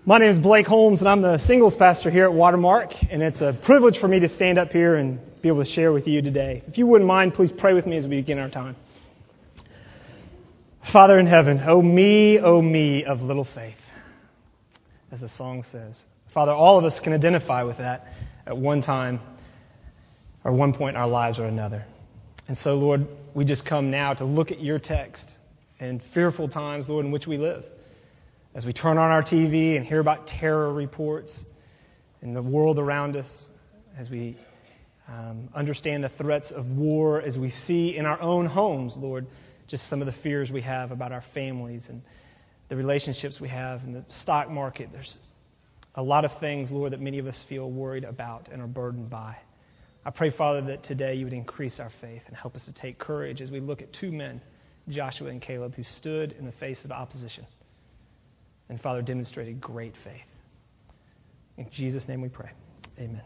My name is Blake Holmes, and I'm the singles pastor here at Watermark, and it's a privilege for me to stand up here and be able to share with you today. If you wouldn't mind, please pray with me as we begin our time. Father in heaven, O me of little faith, as the song says. Father, all of us can identify with that at one time or one point in our lives or another. And so, Lord, we just come now to look at your text in fearful times, Lord, in which we live. As we turn on our TV and hear about terror reports in the world around us, as we understand the threats of war, as we see in our own homes, Lord, just some of the fears we have about our families and the relationships we have in the stock market. There's a lot of things, Lord, that many of us feel worried about and are burdened by. I pray, Father, that today you would increase our faith and help us to take courage as we look at two men, Joshua and Caleb, who stood in the face of opposition. And, Father, demonstrated great faith. In Jesus' name we pray. Amen.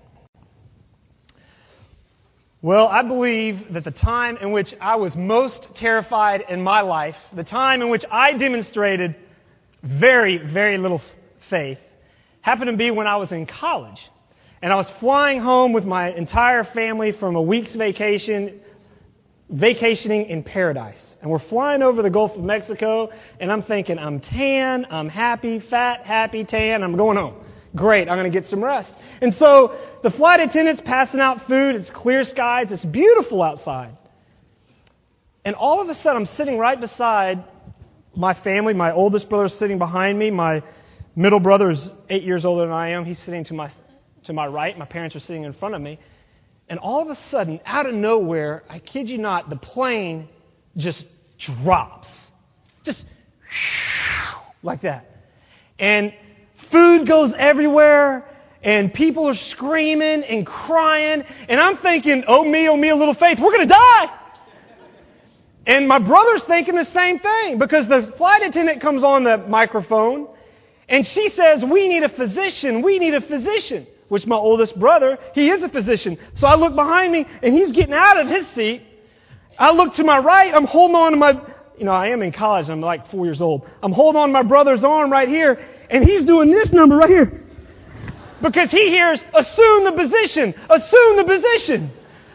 Well, I believe that the time in which I was most terrified in my life, the time in which I demonstrated very, very little faith, happened to be when I was in college. And I was flying home with my entire family from a week's vacationing in paradise. And we're flying over the Gulf of Mexico, and I'm thinking, I'm tan, I'm happy, fat, happy, tan, I'm going home. Great, I'm going to get some rest. And so the flight attendant's passing out food, it's clear skies, it's beautiful outside. And all of a sudden, I'm sitting right beside my family. My oldest brother's sitting behind me. My middle brother is 8 years older than I am. He's sitting to my right. My parents are sitting in front of me. And all of a sudden, out of nowhere, I kid you not, the plane just drops. Just like that. And food goes everywhere, and people are screaming and crying, and I'm thinking, oh me, a little faith, we're going to die. And my brother's thinking the same thing, because the flight attendant comes on the microphone, and she says, we need a physician, which my oldest brother, he is a physician. So I look behind me, and he's getting out of his seat. I look to my right, I'm holding on to I am in college, I'm like 4 years old. I'm holding on to my brother's arm right here, and he's doing this number right here. Because he hears, assume the position.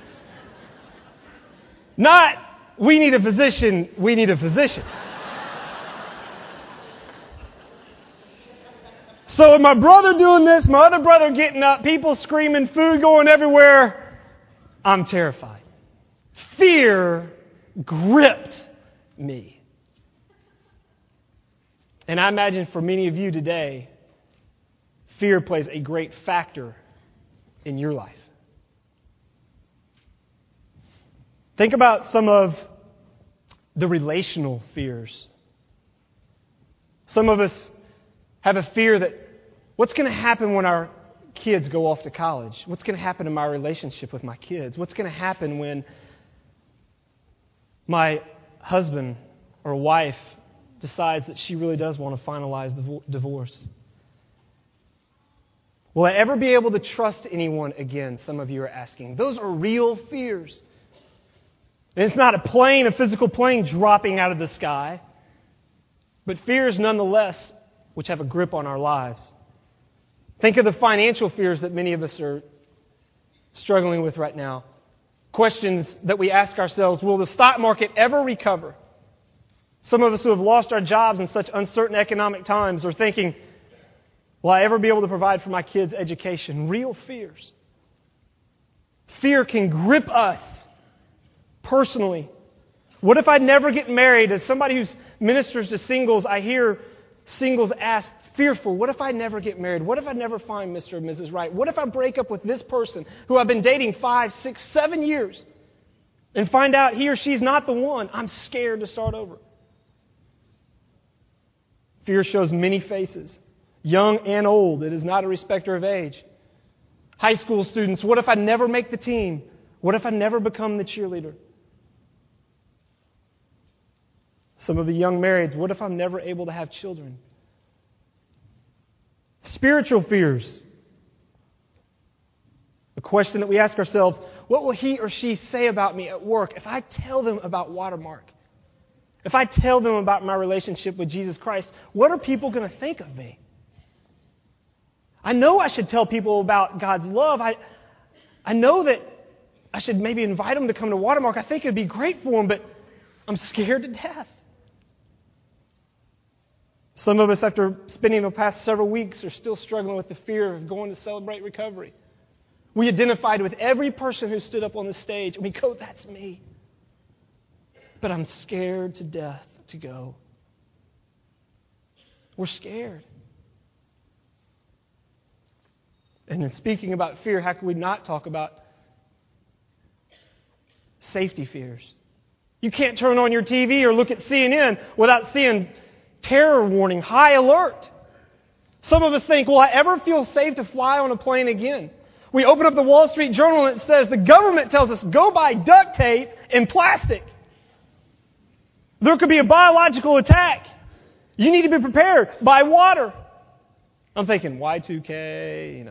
Not, we need a physician. So with my brother doing this, my other brother getting up, people screaming, food going everywhere, I'm terrified. Fear gripped me. And I imagine for many of you today, fear plays a great factor in your life. Think about some of the relational fears. Some of us have a fear that what's going to happen when our kids go off to college? What's going to happen in my relationship with my kids? What's going to happen when my husband or wife decides that she really does want to finalize the divorce? Will I ever be able to trust anyone again? Some of you are asking. Those are real fears. And it's not a physical plane dropping out of the sky, but fears nonetheless which have a grip on our lives. Think of the financial fears that many of us are struggling with right now. Questions that we ask ourselves, will the stock market ever recover? Some of us who have lost our jobs in such uncertain economic times are thinking, will I ever be able to provide for my kids' education? Real fears. Fear can grip us personally. What if I never get married? As somebody who ministers to singles, I hear singles ask, fearful, what if I never get married? What if I never find Mr. or Mrs. Right? What if I break up with this person who I've been dating 5, 6, 7 years and find out he or she's not the one? I'm scared to start over. Fear shows many faces, young and old. It is not a respecter of age. High school students, what if I never make the team? What if I never become the cheerleader? Some of the young marrieds, what if I'm never able to have children? Spiritual fears. The question that we ask ourselves, what will he or she say about me at work if I tell them about Watermark? If I tell them about my relationship with Jesus Christ, what are people going to think of me? I know I should tell people about God's love. I know that I should maybe invite them to come to Watermark. I think it would be great for them, but I'm scared to death. Some of us, after spending the past several weeks, are still struggling with the fear of going to Celebrate Recovery. We identified with every person who stood up on the stage, and we go, that's me. But I'm scared to death to go. We're scared. And in speaking about fear, how can we not talk about safety fears? You can't turn on your TV or look at CNN without seeing terror warning, high alert. Some of us think, will I ever feel safe to fly on a plane again? We open up the Wall Street Journal and it says the government tells us go buy duct tape and plastic. There could be a biological attack. You need to be prepared. Buy water. I'm thinking Y2K,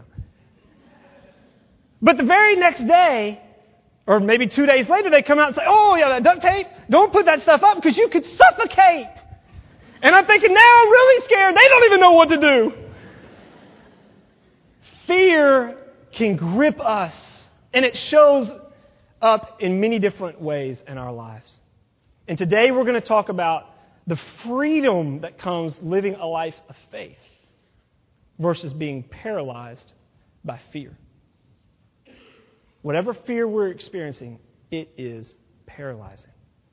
But the very next day, or maybe 2 days later, they come out and say, oh, yeah, that duct tape, don't put that stuff up because you could suffocate. And I'm thinking, now I'm really scared. They don't even know what to do. Fear can grip us, and it shows up in many different ways in our lives. And today we're going to talk about the freedom that comes living a life of faith versus being paralyzed by fear. Whatever fear we're experiencing, it is paralyzing.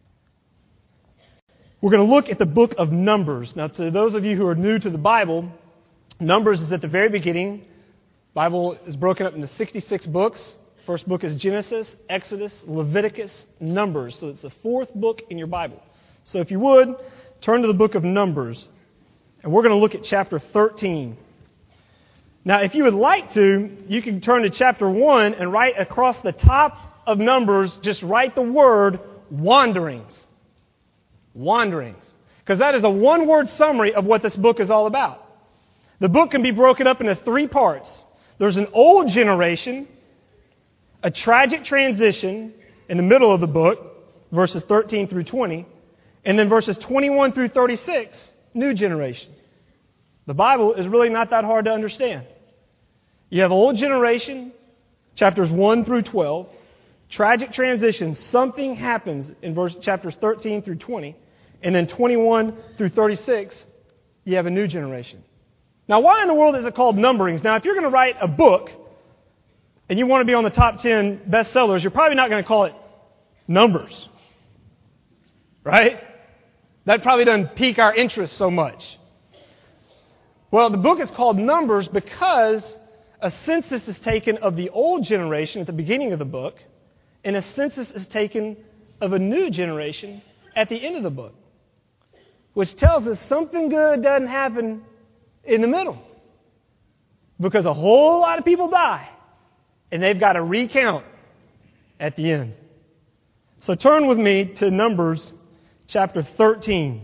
We're going to look at the book of Numbers. Now, to those of you who are new to the Bible, Numbers is at the very beginning. The Bible is broken up into 66 books. First book is Genesis, Exodus, Leviticus, Numbers. So it's the fourth book in your Bible. So if you would, turn to the book of Numbers. And we're going to look at chapter 13. Now, if you would like to, you can turn to chapter 1 and write across the top of Numbers, just write the word wanderings. Wanderings. Because that is a one-word summary of what this book is all about. The book can be broken up into 3 parts. There's an old generation, a tragic transition in the middle of the book, verses 13 through 20, and then verses 21 through 36, new generation. The Bible is really not that hard to understand. You have old generation, chapters 1 through 12, tragic transition, something happens in chapters 13 through 20, and then 21 through 36, you have a new generation. Now, why in the world is it called numberings? Now, if you're going to write a book and you want to be on the top 10 bestsellers, you're probably not going to call it Numbers. Right? That probably doesn't pique our interest so much. Well, the book is called Numbers because a census is taken of the old generation at the beginning of the book, and a census is taken of a new generation at the end of the book, which tells us something good doesn't happen in the middle, because a whole lot of people die, and they've got to recount at the end. So turn with me to Numbers chapter 13.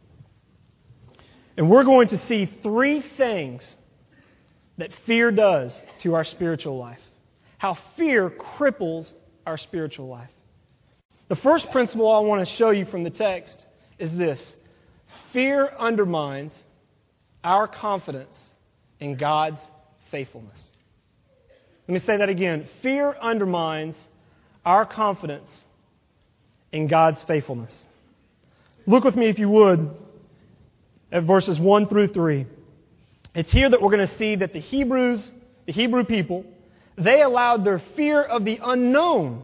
And we're going to see 3 things that fear does to our spiritual life. How fear cripples our spiritual life. The first principle I want to show you from the text is this. Fear undermines our confidence in God's faithfulness. Let me say that again. Fear undermines our confidence in God's faithfulness. Look with me, if you would, at verses 1 through 3. It's here that we're going to see that the Hebrew people, they allowed their fear of the unknown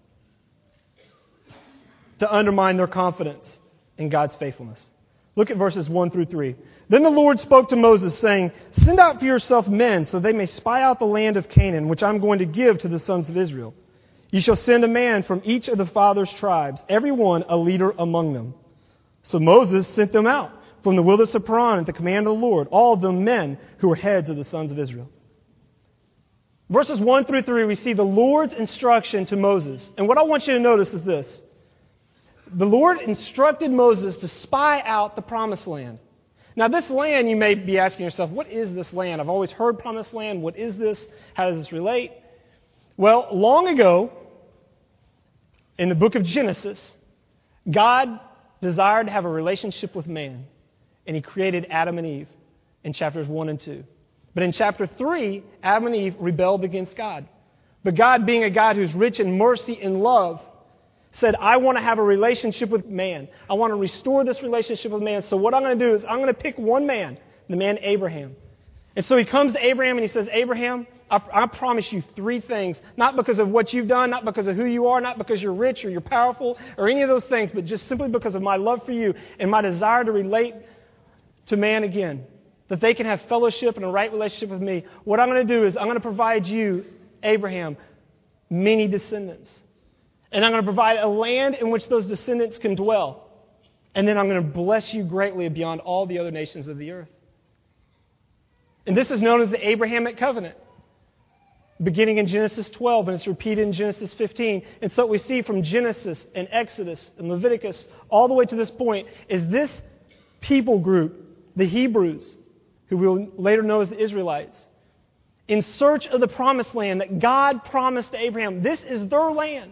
to undermine their confidence in God's faithfulness. Look at verses 1 through 3. Then the Lord spoke to Moses, saying, "Send out for yourself men, so they may spy out the land of Canaan, which I'm going to give to the sons of Israel. You shall send a man from each of the fathers' tribes, every one a leader among them." So Moses sent them out from the wilderness of Paran at the command of the Lord, all of them men who were heads of the sons of Israel. Verses 1 through 3, we see the Lord's instruction to Moses. And what I want you to notice is this. The Lord instructed Moses to spy out the promised land. Now, this land, you may be asking yourself, what is this land? I've always heard promised land. What is this? How does this relate? Well, long ago, in the book of Genesis, God desired to have a relationship with man, and He created Adam and Eve in chapters 1 and 2. But in chapter 3, Adam and Eve rebelled against God. But God, being a God who's rich in mercy and love, said, I want to have a relationship with man. I want to restore this relationship with man. So what I'm going to do is I'm going to pick one man, the man Abraham. And so he comes to Abraham and he says, Abraham, I promise you 3 things. Not because of what you've done, not because of who you are, not because you're rich or you're powerful or any of those things, but just simply because of my love for you and my desire to relate to man again. That they can have fellowship and a right relationship with me. What I'm going to do is I'm going to provide you, Abraham, many descendants. And I'm going to provide a land in which those descendants can dwell. And then I'm going to bless you greatly beyond all the other nations of the earth. And this is known as the Abrahamic covenant, beginning in Genesis 12, and it's repeated in Genesis 15. And so what we see from Genesis and Exodus and Leviticus all the way to this point is this people group, the Hebrews, who we'll later know as the Israelites, in search of the promised land that God promised to Abraham. This is their land.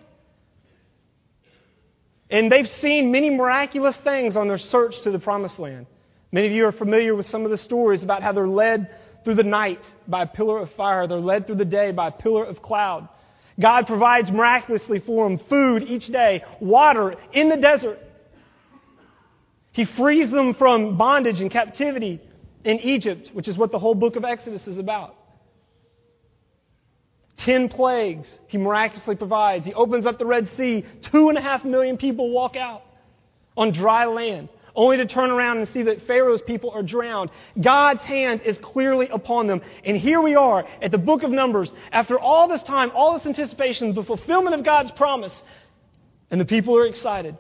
And they've seen many miraculous things on their search to the promised land. Many of you are familiar with some of the stories about how they're led through the night by a pillar of fire. They're led through the day by a pillar of cloud. God provides miraculously for them food each day, water in the desert. He frees them from bondage and captivity in Egypt, which is what the whole book of Exodus is about. 10 plagues He miraculously provides. He opens up the Red Sea. 2.5 million people walk out on dry land, only to turn around and see that Pharaoh's people are drowned. God's hand is clearly upon them. And here we are at the book of Numbers, after all this time, all this anticipation, the fulfillment of God's promise, and the people are excited.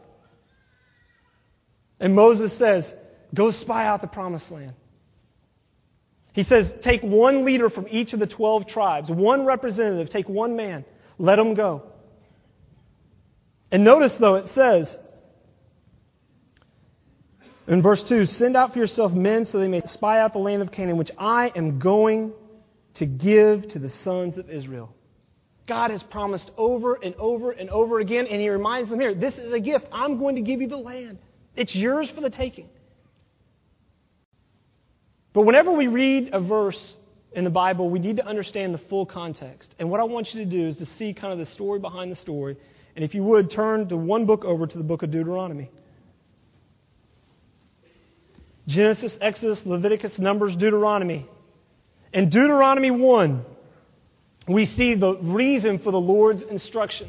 And Moses says, go spy out the promised land. He says, take one leader from each of the 12 tribes, one representative, take one man, let him go. And notice, though, it says in verse 2, send out for yourself men so they may spy out the land of Canaan, which I am going to give to the sons of Israel. God has promised over and over and over again, and He reminds them here, this is a gift. I'm going to give you the land. It's yours for the taking. But whenever we read a verse in the Bible, we need to understand the full context. And what I want you to do is to see kind of the story behind the story. And if you would, turn to one book over to the book of Deuteronomy. Genesis, Exodus, Leviticus, Numbers, Deuteronomy. In Deuteronomy 1, we see the reason for the Lord's instruction.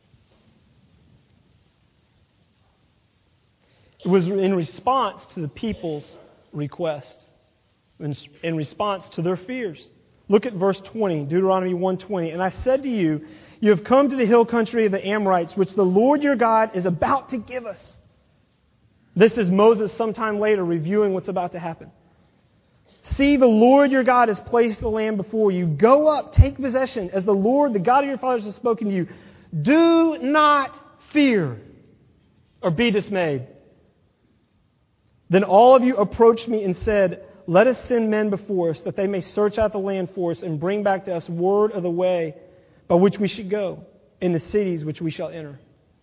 It was in response to the people's request. In response to their fears. Look at verse 20, Deuteronomy 1:20. And I said to you, you have come to the hill country of the Amorites, which the Lord your God is about to give us. This is Moses sometime later reviewing what's about to happen. See, the Lord your God has placed the land before you. Go up, take possession, as the Lord, the God of your fathers, has spoken to you. Do not fear or be dismayed. Then all of you approached me and said, let us send men before us, that they may search out the land for us and bring back to us word of the way by which we should go, in the cities which we shall enter.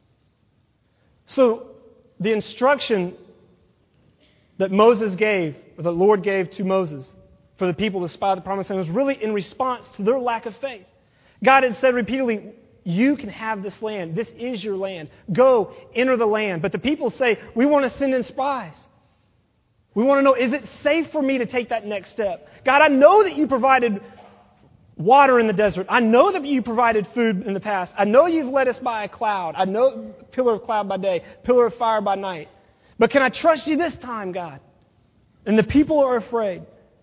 So, the instruction that Moses gave, or the Lord gave to Moses for the people to spy out the promised land, was really in response to their lack of faith. God had said repeatedly, you can have this land. This is your land. Go, enter the land. But the people say, we want to send in spies. We want to know, is it safe for me to take that next step? God, I know that you provided water in the desert. I know that you provided food in the past. I know you've led us by a cloud. I know pillar of cloud by day, pillar of fire by night. But can I trust you this time, God? And the people are afraid.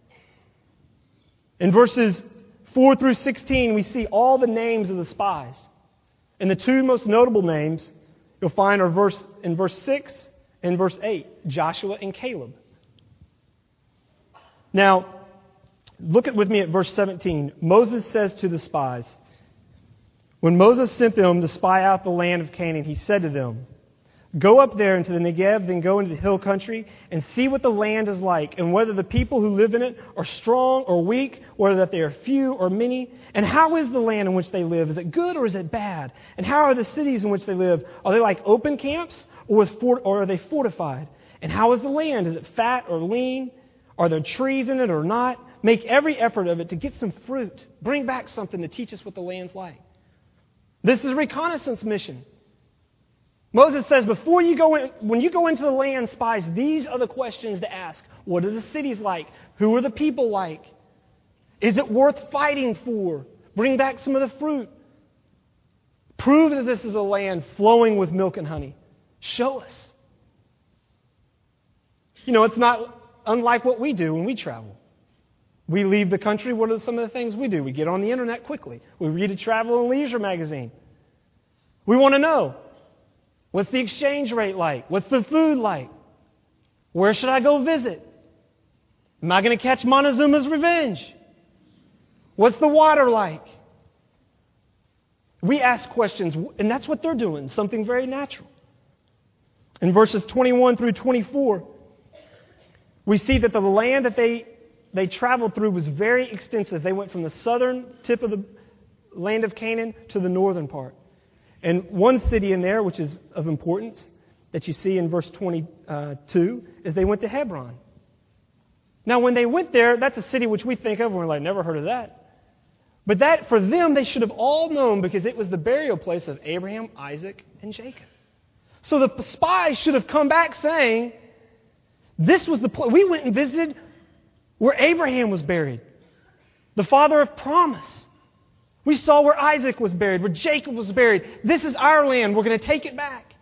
In verses 4 through 16, we see all the names of the spies. And the 2 most notable names you'll find are in verse 6 and verse 8, Joshua and Caleb. Now, look with me at verse 17. Moses says to the spies, when Moses sent them to spy out the land of Canaan, he said to them, go up there into the Negev, then go into the hill country and see what the land is like, and whether the people who live in it are strong or weak, whether that they are few or many, and how is the land in which they live? Is it good or is it bad? And how are the cities in which they live? Are they like open camps or are they fortified? And how is the land? Is it fat or lean? Are there trees in it or not? Make every effort of it to get some fruit. Bring back something to teach us what the land's like. This is a reconnaissance mission. Moses says, when you go into the land, spies, these are the questions to ask. What are the cities like? Who are the people like? Is it worth fighting for? Bring back some of the fruit. Prove that this is a land flowing with milk and honey. Show us. It's not unlike what we do when we travel. We leave the country. What are some of the things we do? We get on the internet quickly. We read a travel and leisure magazine. We want to know, what's the exchange rate like? What's the food like? Where should I go visit? Am I going to catch Montezuma's revenge? What's the water like? We ask questions, and that's what they're doing, something very natural. In verses 21 through 24, we see that the land that they traveled through was very extensive. They went from the southern tip of the land of Canaan to the northern part. And one city in there, which is of importance, that you see in verse 22, is they went to Hebron. Now, when they went there, that's a city which we think of, and we're like, never heard of that. But that, for them, they should have all known because it was the burial place of Abraham, Isaac, and Jacob. So the spies should have come back saying, this was the place. We went and visited where Abraham was buried, the father of promise. We saw where Isaac was buried, where Jacob was buried. This is our land. We're going to take it back.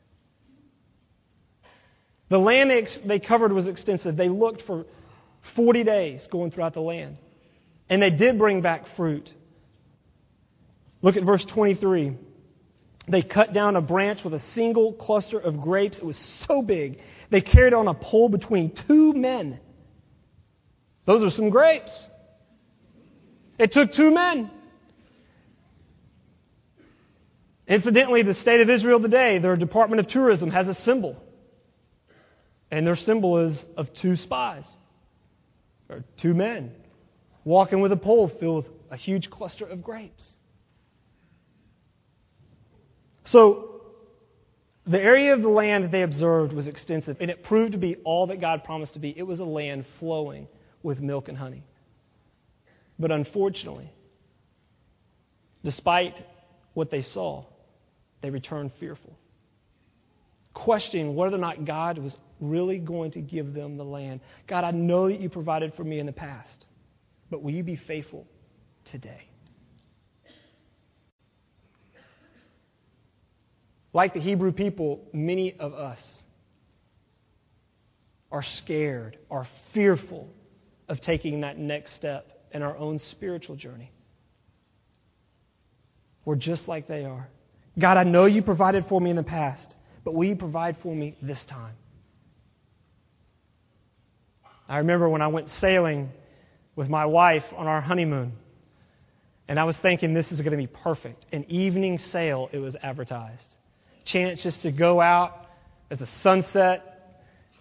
The land they covered was extensive. They looked for 40 days going throughout the land. And they did bring back fruit. Look at verse 23. They cut down a branch with a single cluster of grapes. It was so big. They carried on a pole between 2 men. Those are some grapes. It took 2 men. Incidentally, the state of Israel today, their Department of Tourism has a symbol. And their symbol is of 2 spies. Or 2 men walking with a pole filled with a huge cluster of grapes. So, the area of the land that they observed was extensive, and it proved to be all that God promised to be. It was a land flowing with milk and honey. But unfortunately, despite what they saw, they returned fearful, questioning whether or not God was really going to give them the land. God, I know that you provided for me in the past, but will you be faithful today? Like the Hebrew people, many of us are scared, are fearful of taking that next step in our own spiritual journey. We're just like they are. God, I know you provided for me in the past, but will you provide for me this time? I remember when I went sailing with my wife on our honeymoon, and I was thinking this is going to be perfect. An evening sail, it was advertised. Chance just to go out as the sunset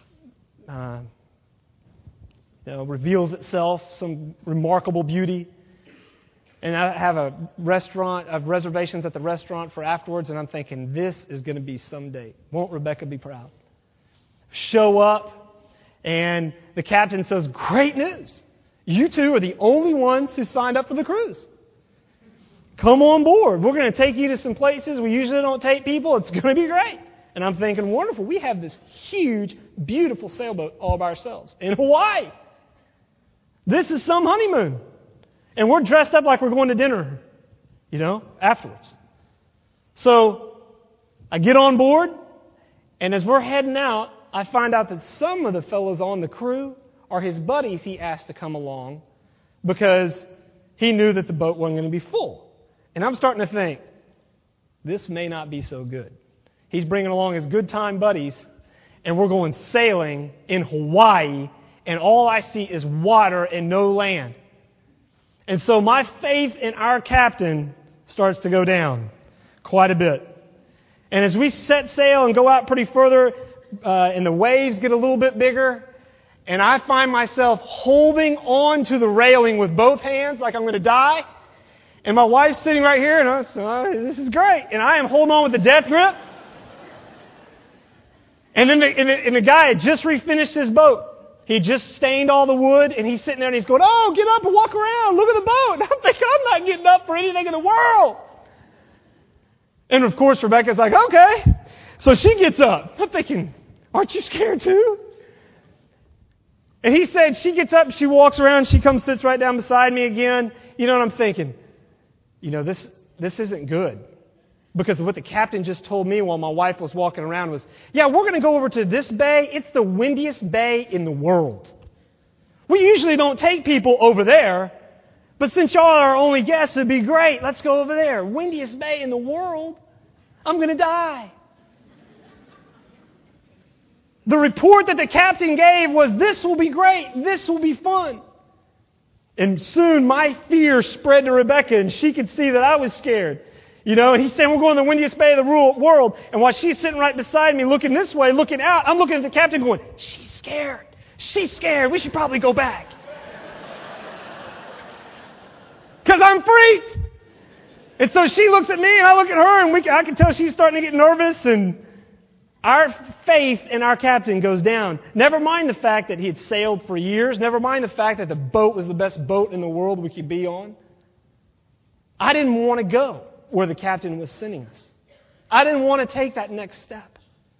reveals itself, some remarkable beauty. And I have a restaurant, I have reservations at the restaurant for afterwards, and I'm thinking, this is going to be someday. Won't Rebecca be proud? Show up, and the captain says, great news. You 2 are the only ones who signed up for the cruise. Come on board. We're going to take you to some places we usually don't take people. It's going to be great. And I'm thinking, wonderful. We have this huge, beautiful sailboat all by ourselves in Hawaii. This is some honeymoon. And we're dressed up like we're going to dinner, afterwards. So I get on board, and as we're heading out, I find out that some of the fellows on the crew are his buddies he asked to come along because he knew that the boat wasn't going to be full. And I'm starting to think, this may not be so good. He's bringing along his good time buddies, and we're going sailing in Hawaii, and all I see is water and no land. And so my faith in our captain starts to go down quite a bit. And as we set sail and go out pretty further, and the waves get a little bit bigger, and I find myself holding on to the railing with both hands like I'm going to die. And my wife's sitting right here, and I say, this is great. And I am holding on with the death grip. And then the guy had just refinished his boat. He just stained all the wood, and he's sitting there and he's going, oh, get up and walk around. Look at the boat. And I'm thinking, I'm not getting up for anything in the world. And of course, Rebecca's like, okay. So she gets up. I'm thinking, aren't you scared too? And he said, she gets up, she walks around, she comes, sits right down beside me again. You know what I'm thinking? You know, this isn't good. Because what the captain just told me while my wife was walking around was, yeah, we're going to go over to this bay. It's the windiest bay in the world. We usually don't take people over there. But since y'all are our only guests, it'd be great. Let's go over there. Windiest bay in the world. I'm going to die. The report that the captain gave was, this will be great. This will be fun. And soon my fear spread to Rebecca, and she could see that I was scared. You know, and he's saying, we're going to the windiest bay of the world. And while she's sitting right beside me, looking this way, looking out, I'm looking at the captain going, she's scared. She's scared. We should probably go back. Because I'm freaked. And so she looks at me, and I look at her, and I can tell she's starting to get nervous, and our faith in our captain goes down. Never mind the fact that he had sailed for years. Never mind the fact that the boat was the best boat in the world we could be on. I didn't want to go where the captain was sending us. I didn't want to take that next step.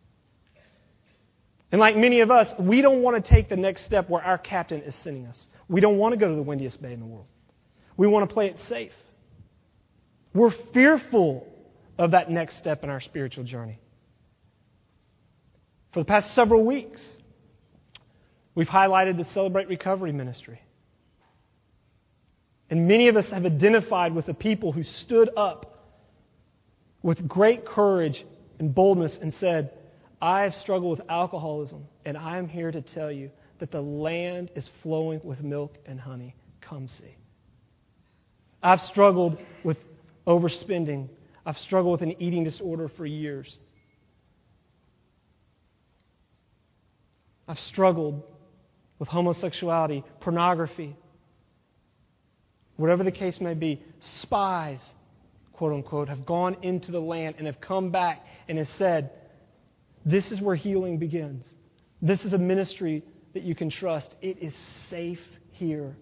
And like many of us, we don't want to take the next step where our captain is sending us. We don't want to go to the windiest bay in the world. We want to play it safe. We're fearful of that next step in our spiritual journey. For the past several weeks, we've highlighted the Celebrate Recovery ministry. And many of us have identified with the people who stood up with great courage and boldness and said, I have struggled with alcoholism, and I am here to tell you that the land is flowing with milk and honey. Come see. I've struggled with overspending. I've struggled with an eating disorder for years. I've struggled with homosexuality, pornography, whatever the case may be. Spies, quote unquote, have gone into the land and have come back and have said, this is where healing begins. This is a ministry that you can trust. It is safe here.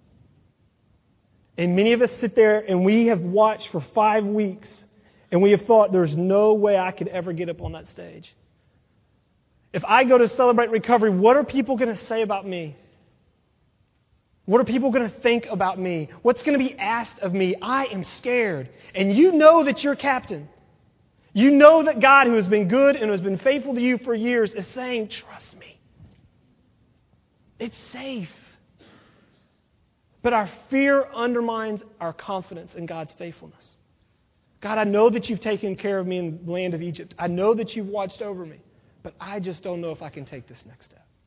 And many of us sit there and we have watched for 5 weeks and we have thought there's no way I could ever get up on that stage. If I go to Celebrate Recovery, what are people going to say about me? What are people going to think about me? What's going to be asked of me? I am scared. And you know that you're captain. You know that God, who has been good and has been faithful to you for years, is saying, trust me. It's safe. But our fear undermines our confidence in God's faithfulness. God, I know that you've taken care of me in the land of Egypt. I know that you've watched over me. But I just don't know if I can take this next step.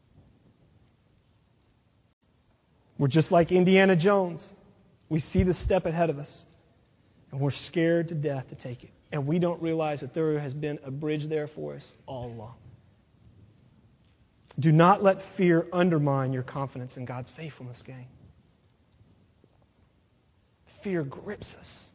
We're just like Indiana Jones. We see the step ahead of us, and we're scared to death to take it. And we don't realize that there has been a bridge there for us all along. Do not let fear undermine your confidence in God's faithfulness, gang. Fear grips us,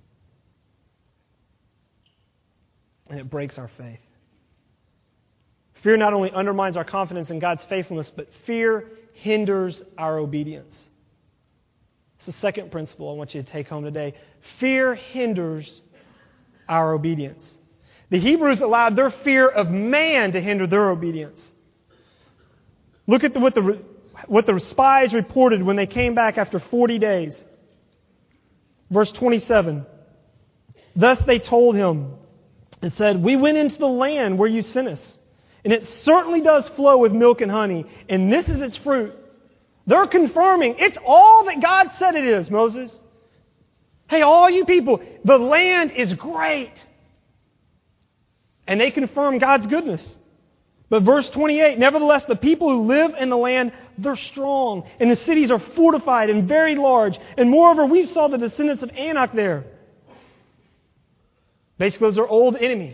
and it breaks our faith. Fear not only undermines our confidence in God's faithfulness, but fear hinders our obedience. It's the second principle I want you to take home today. Fear hinders our obedience. The Hebrews allowed their fear of man to hinder their obedience. Look at what the spies reported when they came back after 40 days. Verse 27. Thus they told him and said, we went into the land where you sent us. And it certainly does flow with milk and honey. And this is its fruit. They're confirming it's all that God said it is, Moses. Hey, all you people, the land is great. And they confirm God's goodness. But verse 28, nevertheless, the people who live in the land, they're strong. And the cities are fortified and very large. And moreover, we saw the descendants of Anak there. Basically, those are old enemies.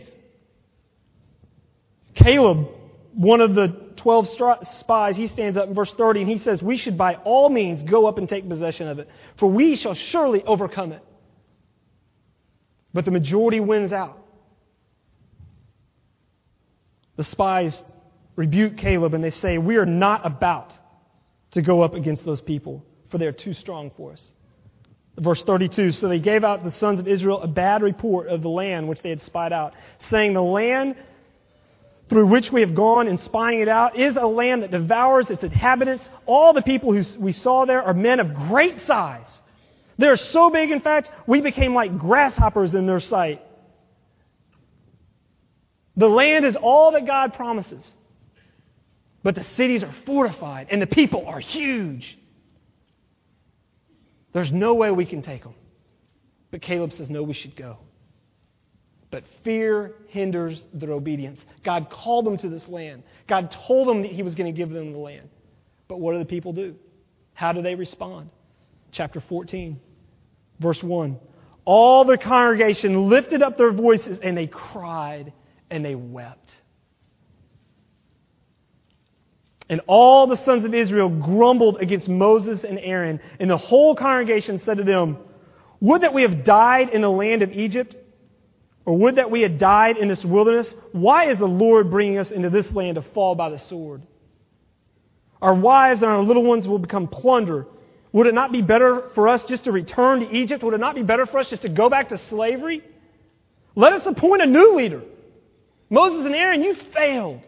Caleb, one of the 12 spies, he stands up in verse 30 and he says, we should by all means go up and take possession of it, for we shall surely overcome it. But the majority wins out. The spies rebuke Caleb and they say, we are not about to go up against those people, for they are too strong for us. Verse 32, so they gave out the sons of Israel a bad report of the land which they had spied out, saying, the land through which we have gone in spying it out is a land that devours its inhabitants. All the people who we saw there are men of great size. They're so big, in fact, we became like grasshoppers in their sight. The land is all that God promises. But the cities are fortified and the people are huge. There's no way we can take them. But Caleb says, no, we should go. But fear hinders their obedience. God called them to this land. God told them that He was going to give them the land. But what do the people do? How do they respond? Chapter 14, verse 1. All the congregation lifted up their voices and they cried and they wept. And all the sons of Israel grumbled against Moses and Aaron, and the whole congregation said to them, would that we have died in the land of Egypt, or would that we had died in this wilderness? Why is the Lord bringing us into this land to fall by the sword? Our wives and our little ones will become plunder. Would it not be better for us just to return to Egypt? Would it not be better for us just to go back to slavery? Let us appoint a new leader. Moses and Aaron, you failed.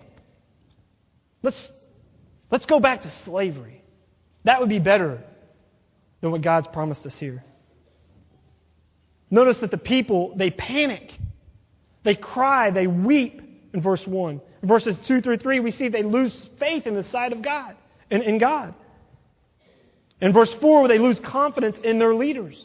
Let's go back to slavery. That would be better than what God's promised us here. Notice that the people, they panic. They cry, they weep in verse 1. In verses 2 through 3, we see they lose faith in the sight of God and in God. In verse 4, they lose confidence in their leaders.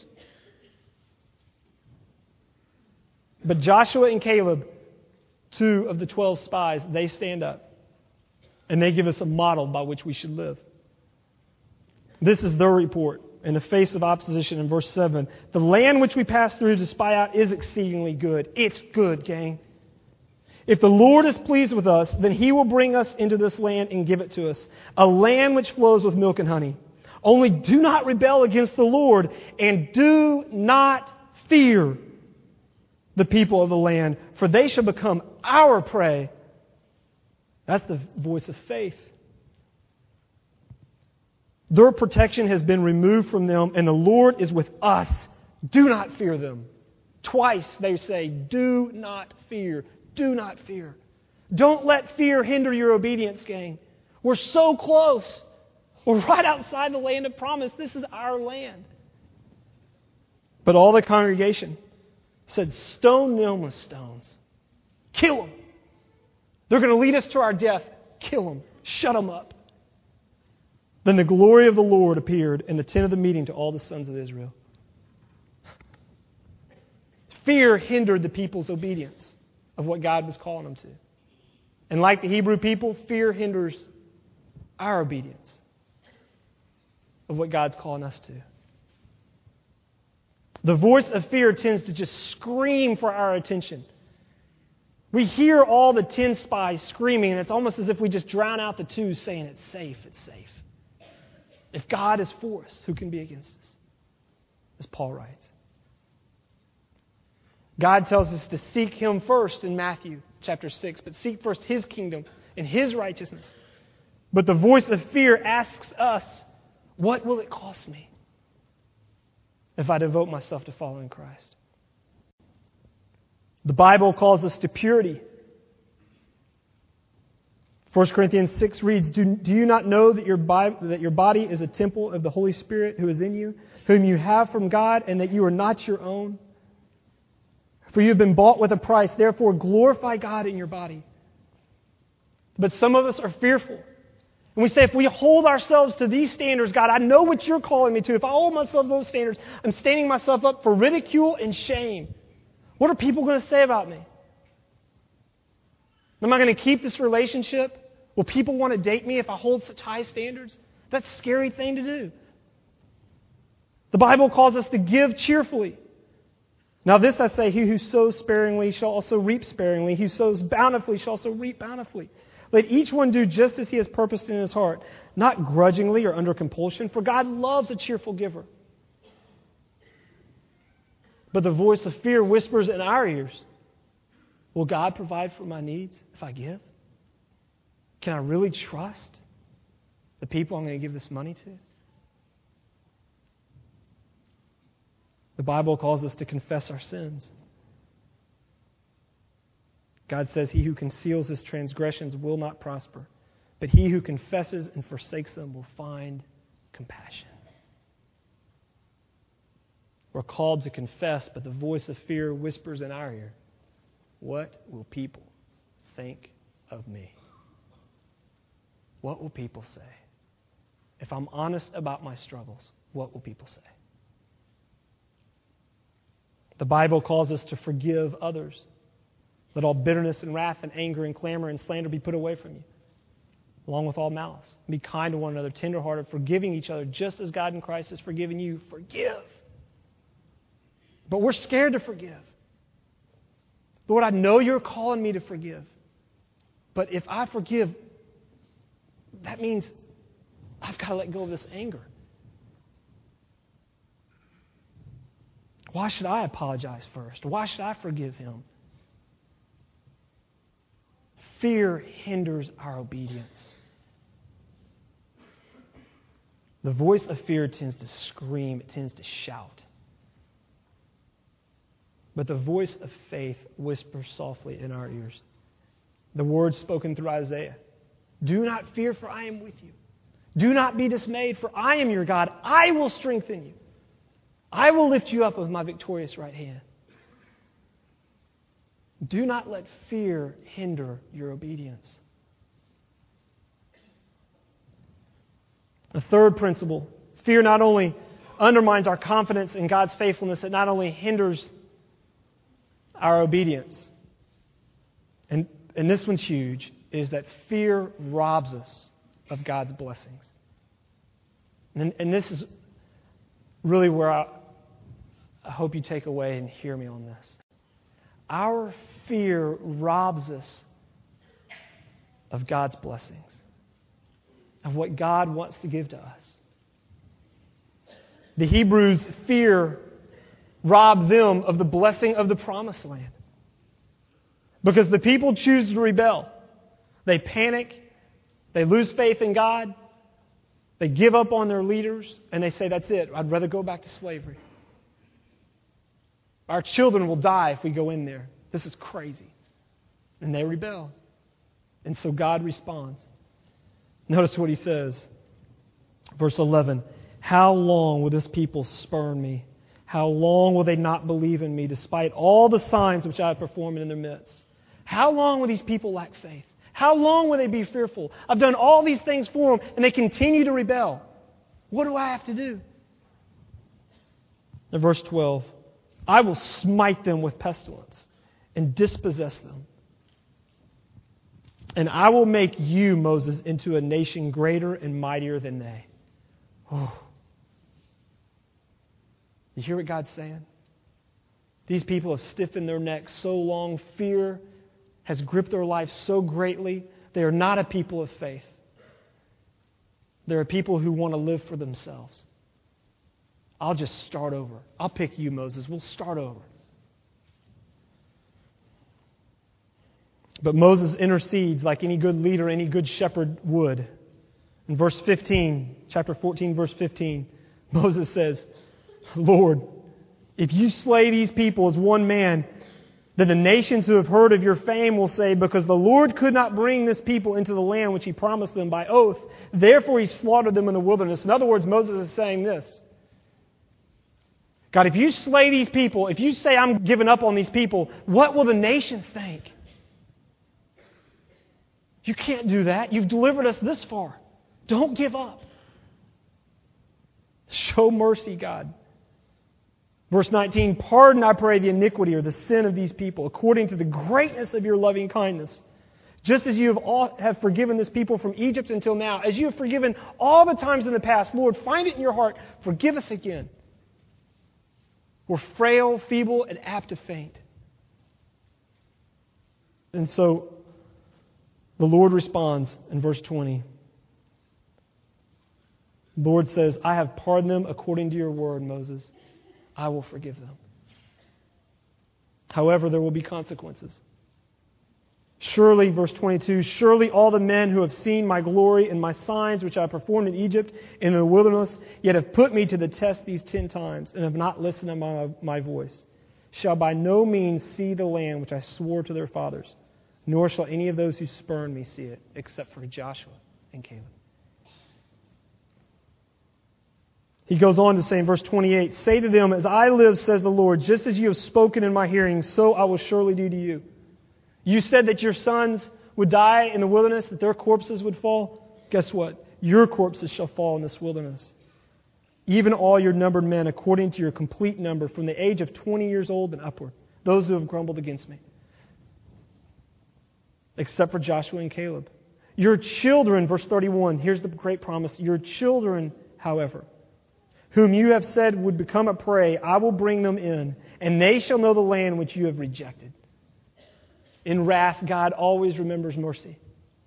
But Joshua and Caleb, 2 of the 12 spies, they stand up. And they give us a model by which we should live. This is their report in the face of opposition in verse 7. The land which we passed through to spy out is exceedingly good. It's good, gang. If the Lord is pleased with us, then He will bring us into this land and give it to us. A land which flows with milk and honey. Only do not rebel against the Lord, and do not fear the people of the land, for they shall become our prey. That's the voice of faith. Their protection has been removed from them, and the Lord is with us. Do not fear them. Twice they say, do not fear. Do not fear. Don't let fear hinder your obedience, gang. We're so close. We're right outside the land of promise. This is our land. But all the congregation said, stone them with stones. Kill them. They're going to lead us to our death. Kill them. Shut them up. Then the glory of the Lord appeared in the tent of the meeting to all the sons of Israel. Fear hindered the people's obedience of what God was calling them to. And like the Hebrew people, fear hinders our obedience of what God's calling us to. The voice of fear tends to just scream for our attention. We hear all the 10 spies screaming, and it's almost as if we just drown out the 2 saying, it's safe, it's safe. If God is for us, who can be against us? As Paul writes. God tells us to seek Him first in Matthew chapter 6, but seek first His kingdom and His righteousness. But the voice of fear asks us, what will it cost me if I devote myself to following Christ? The Bible calls us to purity. 1 Corinthians 6 reads, Do you not know that your body is a temple of the Holy Spirit who is in you, whom you have from God, and that you are not your own? For you have been bought with a price, therefore glorify God in your body. But some of us are fearful. And we say, if we hold ourselves to these standards, God, I know what you're calling me to. If I hold myself to those standards, I'm standing myself up for ridicule and shame. What are people going to say about me? Am I going to keep this relationship? Will people want to date me if I hold such high standards? That's a scary thing to do. The Bible calls us to give cheerfully. Now this I say, he who sows sparingly shall also reap sparingly. He who sows bountifully shall also reap bountifully. Let each one do just as he has purposed in his heart, not grudgingly or under compulsion, for God loves a cheerful giver. But the voice of fear whispers in our ears, will God provide for my needs if I give? Can I really trust The people I'm going to give this money to? The Bible calls us to confess our sins. God says, he who conceals his transgressions will not prosper, but he who confesses and forsakes them will find compassion. We're called to confess, but the voice of fear whispers in our ear, what will people think of me? What will people say? If I'm honest about my struggles, what will people say? The Bible calls us to forgive others. Let all bitterness and wrath and anger and clamor and slander be put away from you, along with all malice. Be kind to one another, tenderhearted, forgiving each other, just as God in Christ has forgiven you. Forgive. But we're scared to forgive. Lord, I know you're calling me to forgive. But if I forgive, that means I've got to let go of this anger. Why should I apologize first? Why should I forgive him? Fear hinders our obedience. The voice of fear tends to scream, it tends to shout. But the voice of faith whispers softly in our ears. The words spoken through Isaiah. Do not fear, for I am with you. Do not be dismayed, for I am your God. I will strengthen you. I will lift you up with my victorious right hand. Do not let fear hinder your obedience. The third principle, fear not only undermines our confidence in God's faithfulness, it not only hinders our obedience. And this one's huge, is that fear robs us of God's blessings. And this is really where I hope you take away and hear me on this. Our fear robs us of God's blessings, of what God wants to give to us. The Hebrews' fear robbed them of the blessing of the promised land. Because the people choose to rebel. They panic. They lose faith in God. They give up on their leaders. And they say, that's it. I'd rather go back to slavery. Our children will die if we go in there. This is crazy. And they rebel. And so God responds. Notice what he says. Verse 11. How long will this people spurn me? How long will they not believe in me despite all the signs which I have performed in their midst? How long will these people lack faith? How long will they be fearful? I've done all these things for them and they continue to rebel. What do I have to do? In verse 12, I will smite them with pestilence and dispossess them. And I will make you, Moses, into a nation greater and mightier than they. Oh. You hear what God's saying? These people have stiffened their necks so long. Fear has gripped their life so greatly. They are not a people of faith. They're a people who want to live for themselves. I'll just start over. I'll pick you, Moses. We'll start over. But Moses intercedes like any good leader, any good shepherd would. In verse 15, chapter 14, verse 15, Moses says, Lord, if you slay these people as one man, then the nations who have heard of your fame will say, because the Lord could not bring this people into the land which he promised them by oath, therefore he slaughtered them in the wilderness. In other words, Moses is saying this. God, if you slay these people, if you say I'm giving up on these people, what will the nations think? You can't do that. You've delivered us this far. Don't give up. Show mercy, God. Verse 19, pardon, I pray, the iniquity or the sin of these people according to the greatness of your loving kindness. Just as you have forgiven this people from Egypt until now, as you have forgiven all the times in the past, Lord, find it in your heart. Forgive us again. We're frail, feeble, and apt to faint. And so the Lord responds in verse 20. The Lord says, I have pardoned them according to your word, Moses. I will forgive them. However, there will be consequences. Surely, verse 22, surely all the men who have seen my glory and my signs which I performed in Egypt and in the wilderness, yet have put me to the test these 10 times, and have not listened to my voice, shall by no means see the land which I swore to their fathers, nor shall any of those who spurn me see it, except for Joshua and Caleb. He goes on to say in verse 28, say to them, as I live, says the Lord, just as you have spoken in my hearing, so I will surely do to you. You said that your sons would die in the wilderness, that their corpses would fall. Guess what? Your corpses shall fall in this wilderness. Even all your numbered men, according to your complete number, from the age of 20 years old and upward, those who have grumbled against me. Except for Joshua and Caleb. Your children, verse 31, here's the great promise. Your children, however, whom you have said would become a prey, I will bring them in, and they shall know the land which you have rejected. In wrath, God always remembers mercy.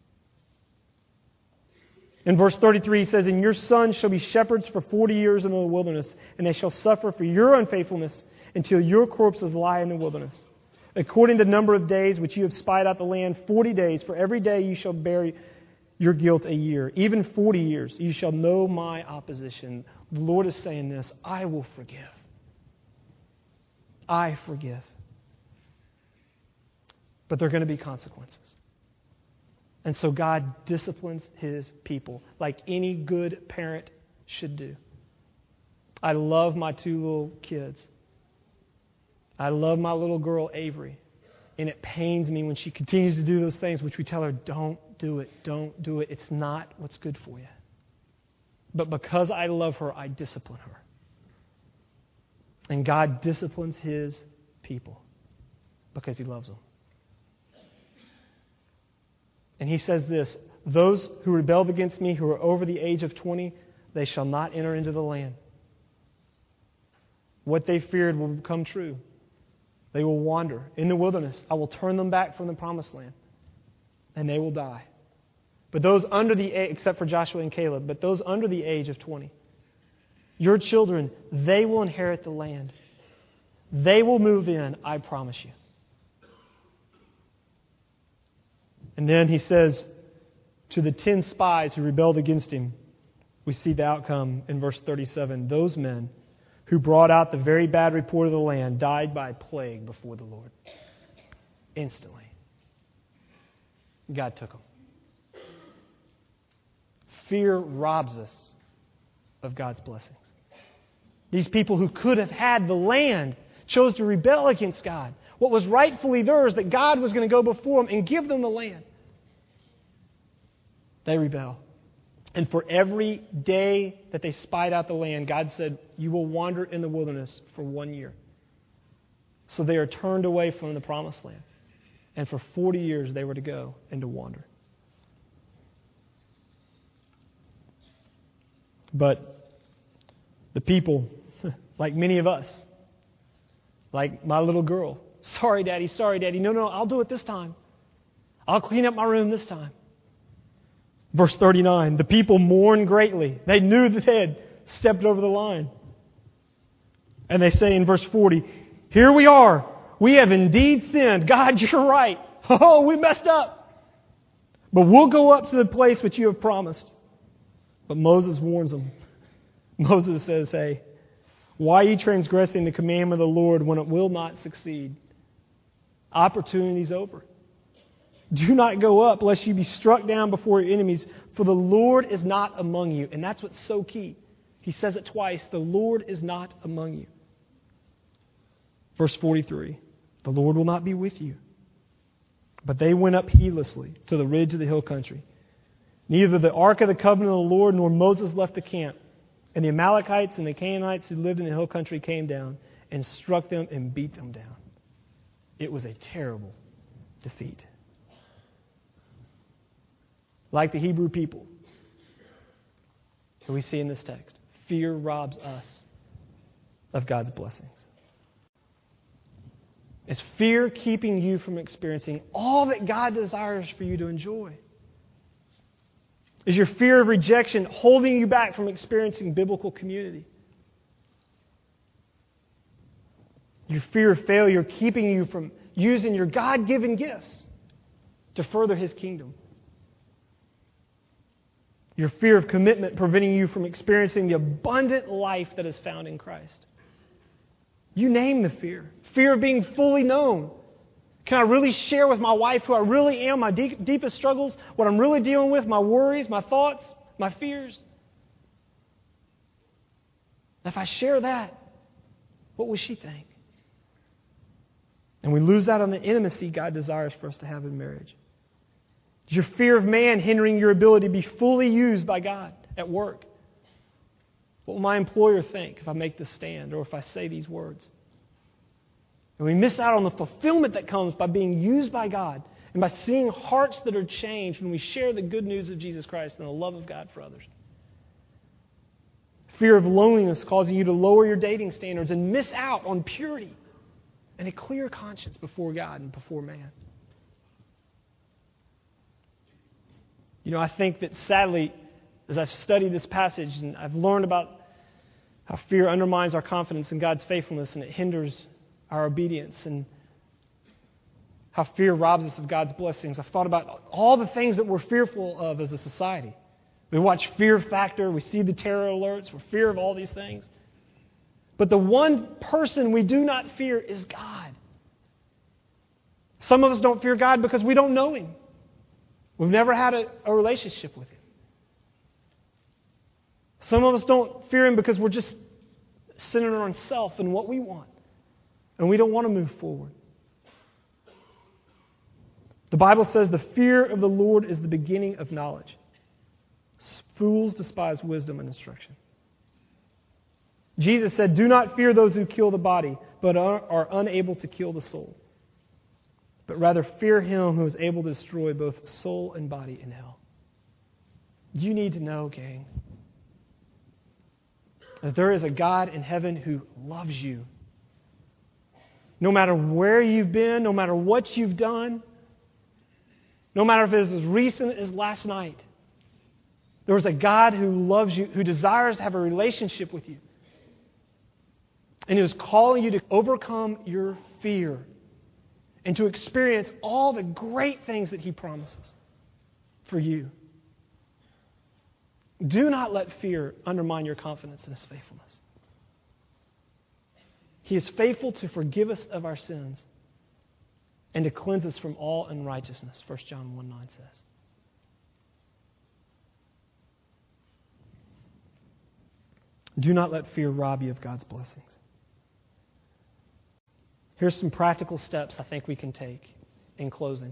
In verse 33, he says, and your sons shall be shepherds for 40 years in the wilderness, and they shall suffer for your unfaithfulness until your corpses lie in the wilderness. According to the number of days which you have spied out the land, 40 days, for every day you shall bear your guilt a year. Even 40 years, you shall know my opposition. The Lord is saying this, I will forgive. I forgive. But there are going to be consequences. And so God disciplines His people like any good parent should do. I love my 2 little kids. I love my little girl, Avery. And it pains me when she continues to do those things which we tell her, don't do it, don't do it. It's not what's good for you. But because I love her, I discipline her. And God disciplines His people because He loves them. And He says this, those who rebelled against me, who are over the age of 20, they shall not enter into the land. What they feared will become true. They will wander in the wilderness. I will turn them back from the promised land, and they will die. But those under the age, except for Joshua and Caleb, but those under the age of 20, your children, they will inherit the land. They will move in, I promise you. And then he says, to the 10 spies who rebelled against him, we see the outcome in verse 37. Those men who brought out the very bad report of the land died by plague before the Lord. Instantly. God took them. Fear robs us of God's blessings. These people who could have had the land chose to rebel against God. What was rightfully theirs, that God was going to go before them and give them the land. They rebel. And for every day that they spied out the land, God said, you will wander in the wilderness for 1 year. So they are turned away from the promised land. And for 40 years they were to go and to wander. But the people, like many of us, like my little girl, sorry, Daddy. No, I'll do it this time. I'll clean up my room this time. Verse 39, the people mourned greatly. They knew that they had stepped over the line. And they say in verse 40, here we are. We have indeed sinned. God, you're right. Oh, we messed up. But we'll go up to the place which you have promised. But Moses warns them. Moses says, hey, why are you transgressing the commandment of the Lord when it will not succeed? Opportunity's over. Do not go up lest you be struck down before your enemies, for the Lord is not among you. And that's what's so key. He says it twice. The Lord is not among you. Verse 43, the Lord will not be with you. But they went up heedlessly to the ridge of the hill country. Neither the ark of the covenant of the Lord nor Moses left the camp. And the Amalekites and the Canaanites who lived in the hill country came down and struck them and beat them down. It was a terrible defeat. Like the Hebrew people that we see in this text, fear robs us of God's blessings. Is fear keeping you from experiencing all that God desires for you to enjoy? Is your fear of rejection holding you back from experiencing biblical community? Your fear of failure keeping you from using your God-given gifts? to further His kingdom. Your fear of commitment preventing you from experiencing the abundant life that is found in Christ. You name the fear. Fear of being fully known. Can I really share with my wife who I really am, my deepest struggles, what I'm really dealing with, my worries, my thoughts, my fears? If I share that, what will she think? And we lose out on the intimacy God desires for us to have in marriage. Is your fear of man hindering your ability to be fully used by God at work? What will my employer think if I make this stand or if I say these words? And we miss out on the fulfillment that comes by being used by God and by seeing hearts that are changed when we share the good news of Jesus Christ and the love of God for others. Fear of loneliness causing you to lower your dating standards and miss out on purity and a clear conscience before God and before man. You know, I think that sadly, as I've studied this passage and I've learned about how fear undermines our confidence in God's faithfulness and it hinders our obedience, and how fear robs us of God's blessings, I've thought about all the things that we're fearful of as a society. We watch Fear Factor, we see the terror alerts, we're fear of all these things. But the one person we do not fear is God. Some of us don't fear God because we don't know Him. We've never had a relationship with Him. Some of us don't fear Him because we're just centered on self and what we want. And we don't want to move forward. The Bible says the fear of the Lord is the beginning of knowledge. Fools despise wisdom and instruction. Jesus said, "Do not fear those who kill the body, but are unable to kill the soul. But rather fear Him who is able to destroy both soul and body in hell." You need to know, gang, that there is a God in heaven who loves you. No matter where you've been, no matter what you've done, no matter if it is as recent as last night, there is a God who loves you, who desires to have a relationship with you. And He is calling you to overcome your fear and to experience all the great things that He promises for you. Do not let fear undermine your confidence in His faithfulness. He is faithful to forgive us of our sins and to cleanse us from all unrighteousness, 1 John 1:9 says. Do not let fear rob you of God's blessings. Here's some practical steps I think we can take in closing.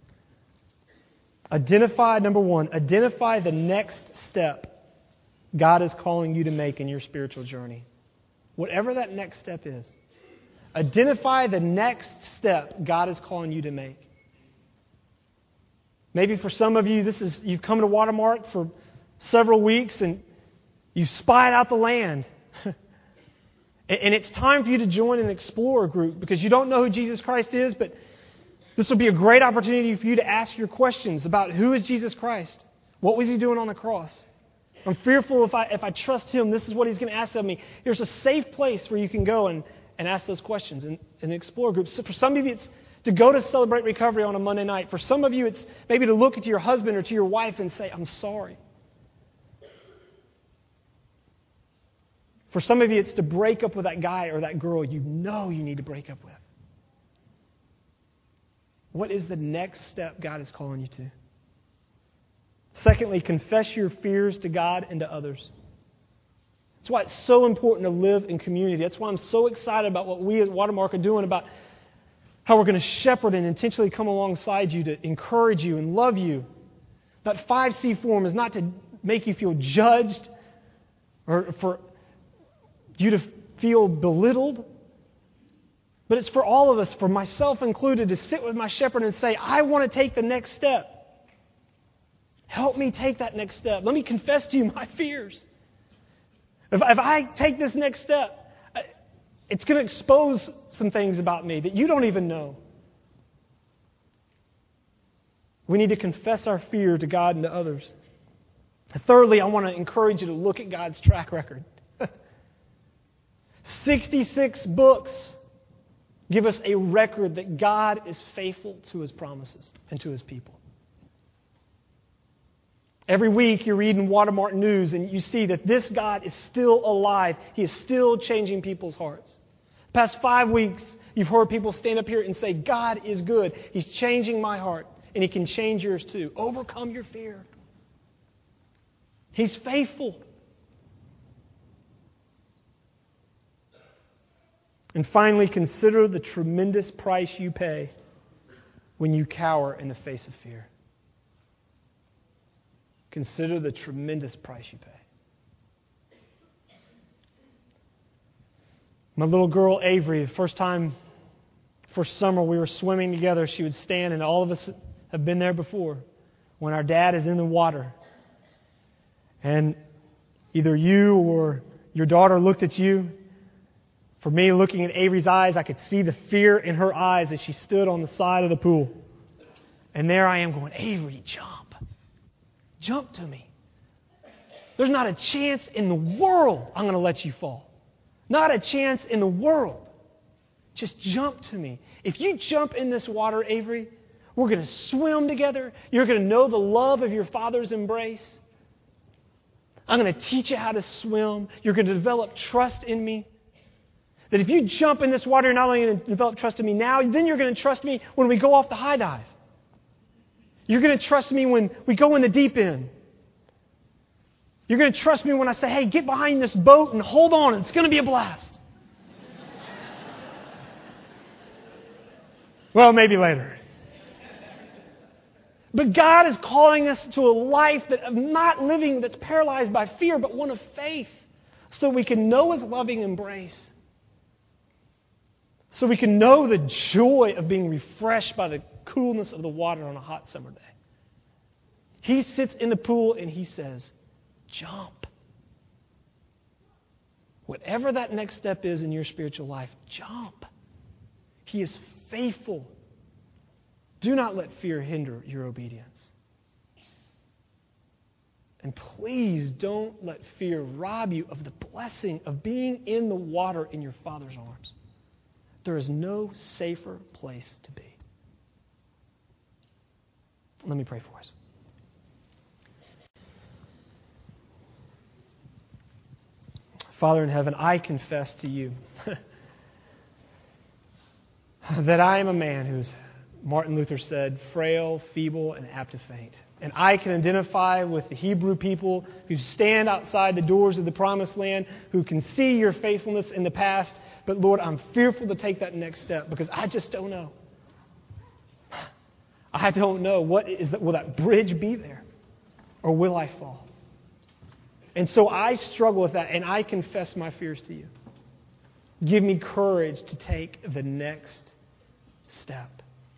Number one, identify the next step God is calling you to make in your spiritual journey. Whatever that next step is. Identify the next step God is calling you to make. Maybe for some of you, you've come to Watermark for several weeks and you've spied out the land. And it's time for you to join an explorer group because you don't know who Jesus Christ is, but this will be a great opportunity for you to ask your questions about who is Jesus Christ? What was He doing on the cross? I'm fearful if I trust Him, this is what He's going to ask of me. There's a safe place where you can go and ask those questions in an explorer group. So for some of you, it's to go to Celebrate Recovery on a Monday night. For some of you, it's maybe to look at your husband or to your wife and say, "I'm sorry." For some of you, it's to break up with that guy or that girl you know you need to break up with. What is the next step God is calling you to? Secondly, confess your fears to God and to others. That's why it's so important to live in community. That's why I'm so excited about what we at Watermark are doing about how we're going to shepherd and intentionally come alongside you to encourage you and love you. That 5C Forum is not to make you feel judged or for you to feel belittled, but it's for all of us, for myself included, to sit with my shepherd and say, "I want to take the next step. Help me take that next step. Let me confess to you my fears. If I take this next step, it's going to expose some things about me that you don't even know." We need to confess our fear to God and to others. Thirdly, I want to encourage you to look at God's track record. 66 books Give us a record that God is faithful to His promises and to His people. Every week you're reading Watermark News and you see that this God is still alive. He is still changing people's hearts. The past 5 weeks, you've heard people stand up here and say, God is good. He's changing my heart, and He can change yours too. Overcome your fear. He's faithful. And finally, consider the tremendous price you pay when you cower in the face of fear. Consider the tremendous price you pay. My little girl, Avery, the first summer we were swimming together, she would stand, and all of us have been there before, when our dad is in the water. And either you or your daughter looked at you. For me, looking at Avery's eyes, I could see the fear in her eyes as she stood on the side of the pool. And there I am going, Avery, jump. Jump to me. There's not a chance in the world I'm going to let you fall. Not a chance in the world. Just jump to me. If you jump in this water, Avery, we're going to swim together. You're going to know the love of your Father's embrace. I'm going to teach you how to swim. You're going to develop trust in me. That if you jump in this water, you're not only going to develop trust in me now, then you're going to trust me when we go off the high dive. You're going to trust me when we go in the deep end. You're going to trust me when I say, hey, get behind this boat and hold on. It's going to be a blast. Well, maybe later. But God is calling us to a life of not living that's paralyzed by fear, but one of faith, so we can know His loving embrace. So we can know the joy of being refreshed by the coolness of the water on a hot summer day. He sits in the pool and He says, jump. Whatever that next step is in your spiritual life, jump. He is faithful. Do not let fear hinder your obedience. And please don't let fear rob you of the blessing of being in the water in your Father's arms. There is no safer place to be. Let me pray for us. Father in heaven, I confess to you that I am a man who's, Martin Luther said, frail, feeble, and apt to faint. And I can identify with the Hebrew people who stand outside the doors of the Promised Land, who can see your faithfulness in the past. But Lord, I'm fearful to take that next step because I just don't know. I don't know. Will that bridge be there? Or will I fall? And so I struggle with that, and I confess my fears to you. Give me courage to take the next step.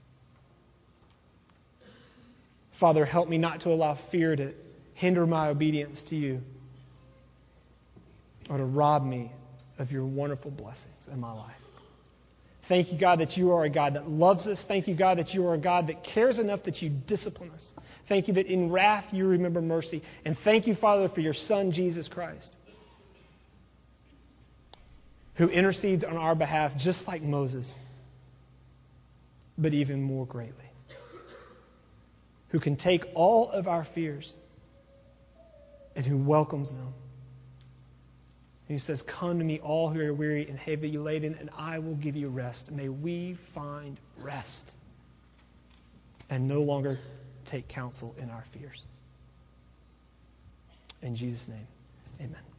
Father, help me not to allow fear to hinder my obedience to you or to rob me of your wonderful blessings in my life. Thank you, God, that you are a God that loves us. Thank you, God, that you are a God that cares enough that you discipline us. Thank you that in wrath you remember mercy. And thank you, Father, for your Son, Jesus Christ, who intercedes on our behalf just like Moses, but even more greatly. Who can take all of our fears and who welcomes them. He says, come to me, all who are weary and heavy laden, and I will give you rest. May we find rest and no longer take counsel in our fears. In Jesus' name, amen.